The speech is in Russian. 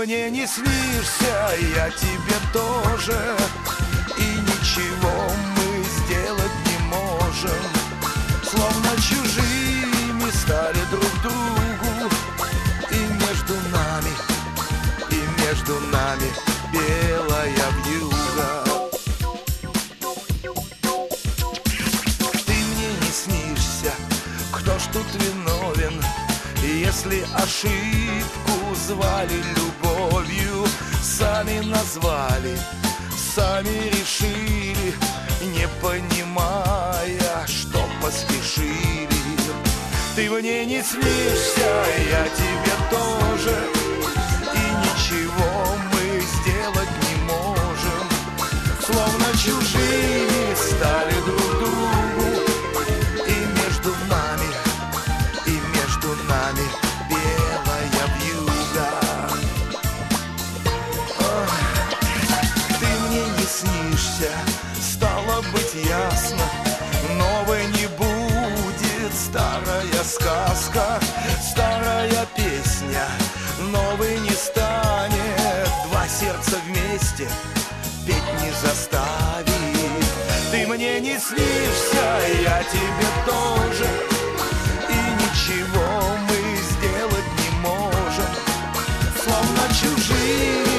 мне не снишься, я тебе тоже, и ничего мы сделать не можем. Словно чужими стали друг другу, и между нами белая вьюга. Ты мне не снишься, кто ж тут виновен, если ошибку звали любовью, сами назвали, сами решили, не понимая, что поспешили. Ты мне не снишься, я тебе тоже, и ничего мы сделать не можем. Словно чужими стали друг другу, и между нами белая вьюга. Ты мне не снишься, стало быть ясно, новой не будет старая сказка, старая песня новой не станет, два сердца вместе петь не заставит. Ты мне не снишься, я тебе тоже, и ничего мы сделать не можем. Словно чужие